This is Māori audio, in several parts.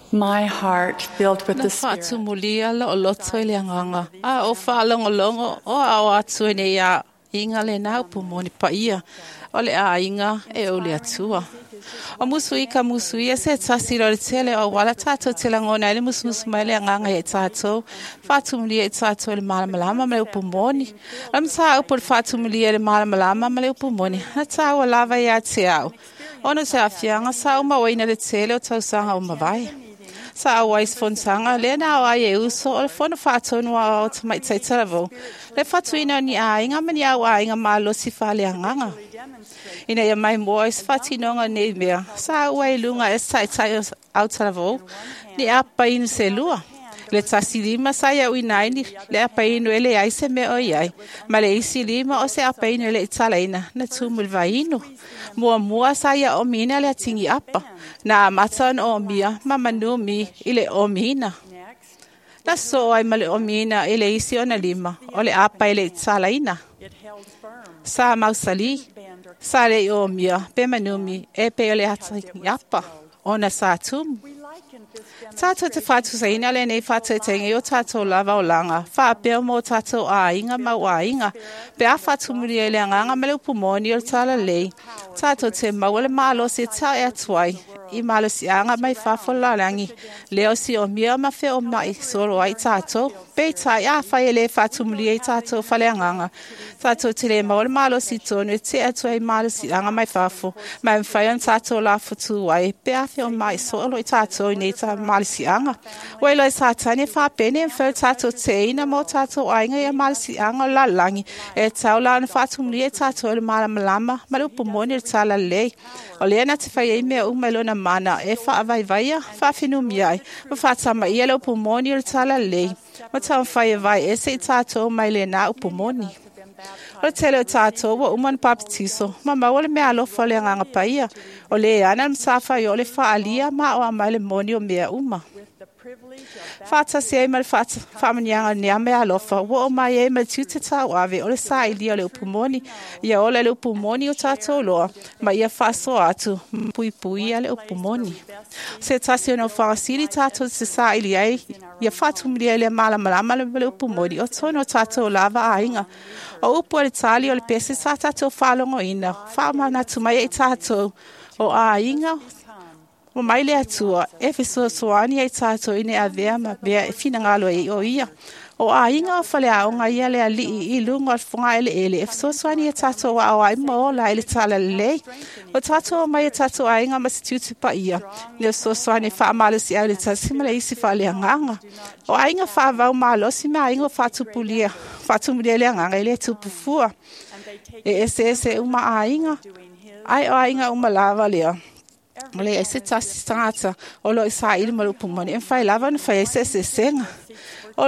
My heart filled with Na the Spirit. whaatumulia lo loto i le anganga. A o whaalongolongo o a o atu e nei a inga le nau pumoni pa ia. O le a inga e o le atua. O musui ka musui e se tasiro le tele o wala tātou te langona ele musmusu mai le anganga e tātou. Whaatumulia e tātou le malamalama ma le upumoni. Ram tā upo le whaatumulia le malamalama ma le upumoni. Na tā ua lava i a te au. Ono te awhianga sa uma waina le tele o tausanga o mawai. Sa awais fonsanga le na wa ye uso o le fona whaatonu a o tamai tai taravo. Le whatuina ni a inga mani a wa inga malo si whale anganga. Ina ia mai moa is whatinonga nei mea. Sa ua ilunga es tai tai au taravo. Ni apa inu se lua. Le tasi lima sa ia uinaini. Le apa inu ele ai se me o iai. Ma le isi lima o se apa inu ele italaina. Na tumulva inu. Mua sa ia o mina le atingi apa. Na matan o mia mamanu mi ile o mina. Na so ai male o mina ile isi ona lima. O le apa ile italaina. Sa mausali. Sa le o mia pe manumi e pe ole atingi apa. Ona sa tumu. Tātou te whātu sa ina le nei whātu e tengi o tātou lava o langa. Whāpea mo tātou a inga mau a inga. Pe a whātu muri e le anganga me le upumoni o tāla lei. Tātou te mau le malo se tā e atuai. I malo si anga mai whāwhola rangi. Leo si o mia ma whi o mai soro ai tātou. Pe tai a whai e le whātu muri e tātou whale anganga. Tātou te le mau le malo si tonu e te atuai malo si anga mai whāwho. Mai mwhai an tātou la whutu ai. Pe a whi o mai soro i tātou nei tā malisianga. Wailo e satani whapene en whau tātou te ina mo tātou ainga e malisianga o la langi. E tau la na whatumri e tātou le malamalama ma le upumoni le tala lei. O le ana te whai e mea umailo na mana e whaavaivaia whawhinu miai. Ma whatama ia le upumoni le tala lei. Ma tau whai e vai e se tātou mai le na upumoni. O le tele o tātou wa uman papitiso. Ma mawale mea alofa le anganga paia. O le ana msafa yo le whaalia ma o amai le moni o mea uma. Whata se e mal whamanianga nea mea alofa. Wa o mai e mal tute tau ave o le sa ili o le upumoni. Ia o le upumoni o tātou loa. Ma ia whaso atu pui pui a le upumoni. Se tasi o na whangasiri tātou se sa ili ai. Ia whatumiri e le malamalama le upumoni. O tono tātou lava a inga. O upo le tali o le pese sa tātou whalongo ina. Whamana tumai e tātou o a inga. O mai le atua, e whesoa soani e tātou ine a vea ma vea e whina ngalo e o ia. O a inga o whale aonga ia le ali i lunga al whunga ele ele. E whesoa soani e tātou wa o ai mo la ele tala lei. O tātou mai e tātou a inga ma si tuti pa ia. Le whesoa soani wha amalo si au le tāsima le isi wha le anganga. O a inga wha vau malo si me a inga whatupulia. Whatumulia le anganga ele tupufua. E ese uma a inga. Ai o a inga uma lava lea. Ole e se tasi tangata o lo isa ili malupumoni en whai lava na whai se senga o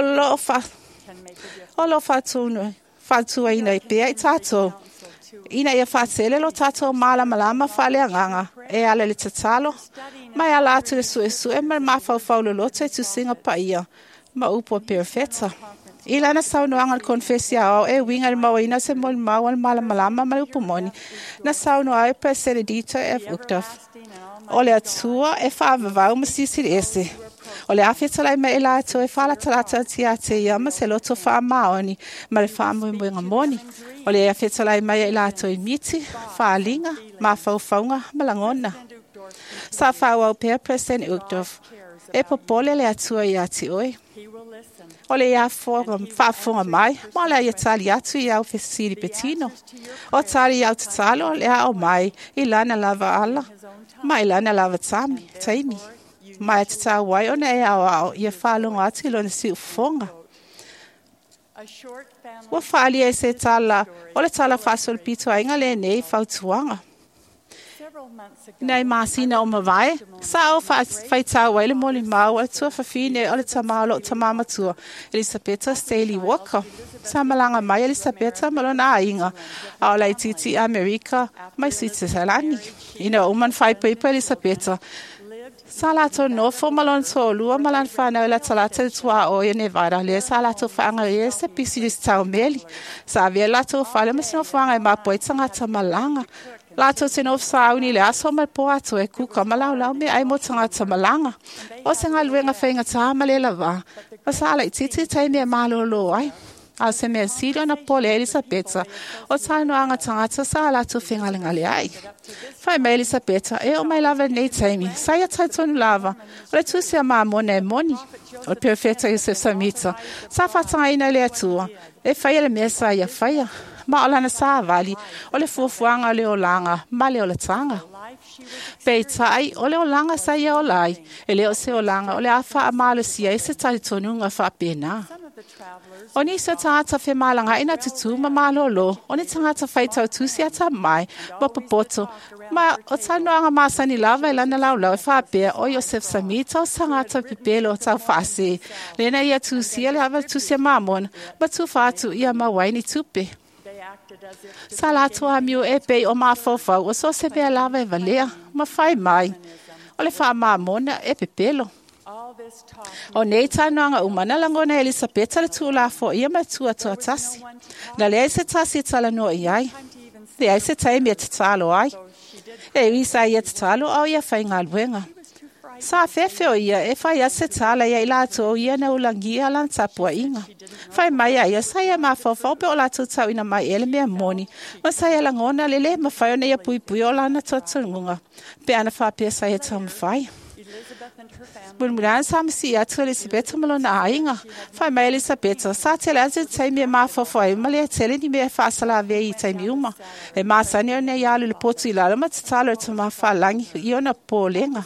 lo whatua ina i pia i tātou ina ia whatele lo tātou malama whale anganga e ala le tatalo mai ala atu le sue ma mawhau lo lote tu singa pa ia ma upo perfeta ila na sauno angal confesia o e winga le mawina se mol mawal malama ma upumoni na sauno ai per seredito e uktaf o le atua e whaavavau ma sisiri ese. O le awhetalai me e lato e whala talata tia te ia ma se loto wha maoni ma le wha muinga moni. O le awhetalai me e lato i miti, whaalinga, ma whauwhaunga, ma langona. Sa whawau pēr preseni uktof. E popole le atua i ati oi. O le ia whaafonga mai, ma le ia tali atu i au fesiri petino. O tali i au tatalo le au mai i lana lava ala. Mai lana lava taimi. Mai te tā wai ona e au ia whaalonga atu ilo na si ufonga. Wa whaali e se tala, o le tala whaasol pito a inga le nei whautuanga. Nei māsina o mawai, sa o whai tā wai le moli mau o le tua whawhine o le tamalo tamamatua Elisabetta Staley Walker. Sa malanga mai Elisabetta malona a inga, a o lai titi Amerika mai Switzerlandi. Ina uman whai pipa Elisabetta. Sa lato nofo malon so lua malan whanau la talata tua o e Nevada le sa lato whaanga e se pisi dis tau meli. Sa avea lato whale masino whaanga e mapoe tangata malanga. Lato te no sa uni le aso mai po atu e kuka malau lau me ai mo tangata malanga. O se ngā luenga whainga tā male lava. Masala i titi tai mea malolo ai. A se mea sirio na pole Elisabeta. O tai no anga tangata sa lato whingalingale ai. Whai mai Elisabeta e o mai lava nei taimi. Saia tai tonu lava. O le tusia maa mona e moni. O le perfeta Yosef Samita. Sa whatanga ina le atua. E whaia le mea sa ia whaia. Ma o lana sa vali, o le fuafuanga o le o langa, ma le o le tanga. Pei tai, o le o langa sa ia o lai, e le o se o langa, o le awha a Malaysia e se tali tonunga wha pena. O ni se tangata whe malanga ina tutu ma malolo, o ni tangata whaitau tusi ata mai, ma papoto, ma o tanoanga masani lava e lana laulau e wha pea o Yosef Samita o tangata pipelo o tau whaase. Lena ia tusi, le hawa tusi a mamona, ma tu whatu ia ma waini tupe. Salatu amiu e pei o mafofau o so se vea lava e valea, ma whai mai. O le wha mamona e pepelo. O nei tanoanga umana langona Elisabeta le tūla fo ia mai tua tua tasi. Na lea se tasi e tala no i ai. Lea se taimi e te talo ai. E wisa ia te talo au ia whai ngā luenga. Sa fefe o ia e whai ase tala ia i lato o ia na ulangia lan tapua inga. Whai mai a ia saia ma whawhau pe o lato tau ina mai ele mea moni. Ma saia langona lele ma whai o na ia pui pui o lana totungunga. Pe ana whapea saia tau ma whai. Mulmuran samsi atu Elisabeta malona ainga. Whai mai Elisabeta sa tele atu taimi e ma whawhau ma lea tele ni mea whaasala vea i taimi uma. E ma sani o na ialu le potu i lalo ma tatalo e tu ma whalangi i ona pōlenga.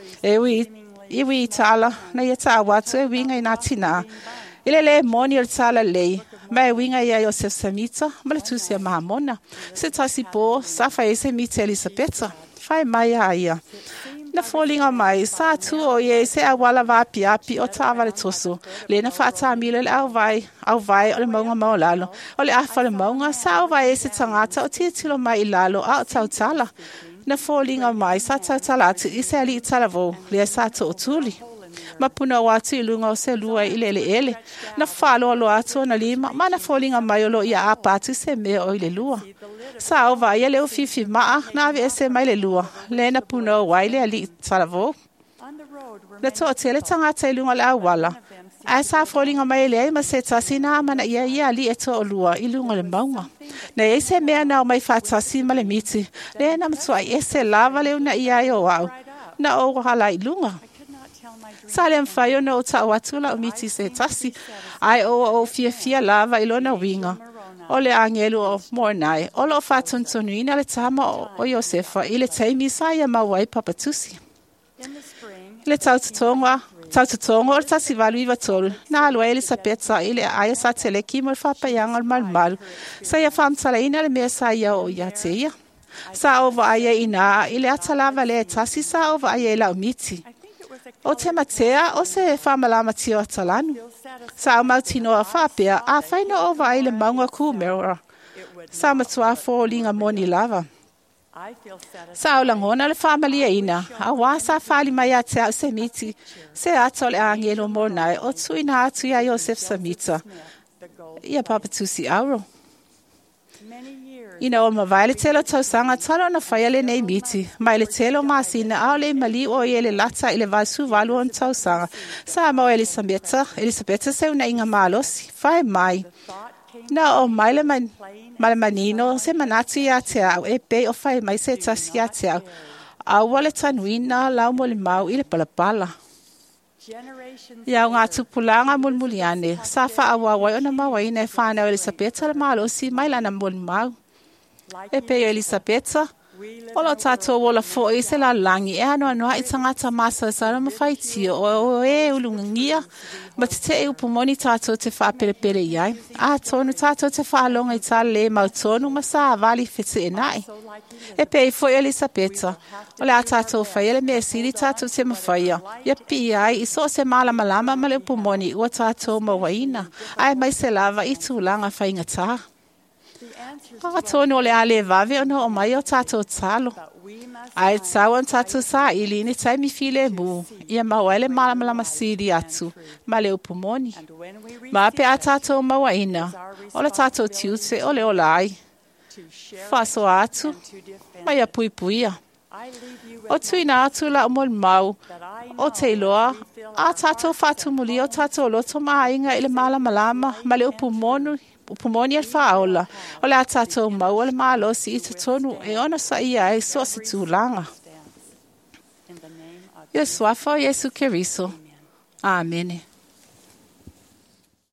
Iwi tala na ia tā watu e winga i nā tina. Ile le moni o tala lei. Mai winga ia Yosef Samita, ma le tusia mahamona. Se tasi po, sa whai se mita Elisabeta. Whai mai a ia. Na fōlinga mai, sa tu o ie se awala wapi api o tāwa le toso. Le na whaata amile le au vai o le maunga maolalo. O le awha le maunga, sa au vai e se tangata o tia tilo mai i lalo a o tau tala. Na fōlinga mai, sa tau tala atu i se ali i tala vau, lea sa to o tuli. Ma puna o atu i lunga o se lua i lele ele. Na whalo o lo atu o na lima, ma na fōlinga mai o lo i a apa atu se mea o i le lua. Sa au vai e leo fifi maa, na ave e se mai le lua. Le na puna o wai le ali i tala vau. Na to o tele tangata i lunga le awala. A sa fōlinga mai le ma se tasi na amana ia ali e to o lua i lunga le maunga. Na e se mea na o mai whatasi ma le miti. Le na matua e se lava leo na ia o au. Na o hala i lunga. Sa le mwhai o na o ta o atula o miti se tasi. Ai o fia lava i lona winga. O le angelu o Mornai. O lo whatuntonu ina le tama o Josefa i le teimi sa ia mawai papatusi. Le taututonga o le tasi valu iwa tolu. Na alua Elisabeta i le aia sa tele ki mo le whapaianga o malu. Sa ia whamtala ina le mea sa ia o ia te ia. Sa ova aia ina i le atalava le tasi sa ova aia i lau miti. O te matea o se whamalama tio atalanu. Sa au mautino a whapea a whaino ova ai le maunga ku mera. Sa matua fōlinga moni lava. Sa au langona le whamalia ina. A wā sa whali mai a te au se miti. Se atole a angelo Mornai o tuina atu ia Yosef Samita. Ia papatusi auro. Ina o mawai le telo tausanga talo na whaiale nei miti. Mai le telo masina au le mali o i le lata i le vasu valu on tausanga. Sa mau Elisabeta se una inga malosi. Whai mai. Na o mai le manino se manatu i a te au e pe o whai mai se tasi a te au. Au wale tanuina lau mo le mau i le palapala. Ia ngā tupulanga mulmuliane. Sa wha awawai o na mawaina e whanau Elisabeta le malosi mai lana mulmau. E pe Elisabeta, o lo tātou o la fo e se la langi e anoa noa i tangata masa sa na mawhaitia o e ulungangia ma te e upumoni tātou te whapelepele iai. A tonu tātou te whaalonga i tāle le mautonu ma sa avali whete e nai. E pe fo Elisabeta, o le a tātou whaiele mea siri tātou te mawhaia. Ia pi ai i so se malama ma le upumoni ua tātou mawaina. Ai mai se lava i tūlanga whaingataa. Tonu o le ale vave o no o mai o tātou talo. Ai tau an tātou sa ili ni taimi file mu. Ia mawele malama siri atu. Ma le upumoni. Ma pe a tātou mawaina. O le tātou tiute o le olai. Faso atu, mai a pui puia. O tuina atu la umol mau, o te loa, a tato fatu muli o tato loto mahainga ile mala malama, male upumoni al faola, o le a tato mau o le malo si ita tonu e ona sa ia e so se tūlanga. Yo suafo Yesu Keriso. Amen.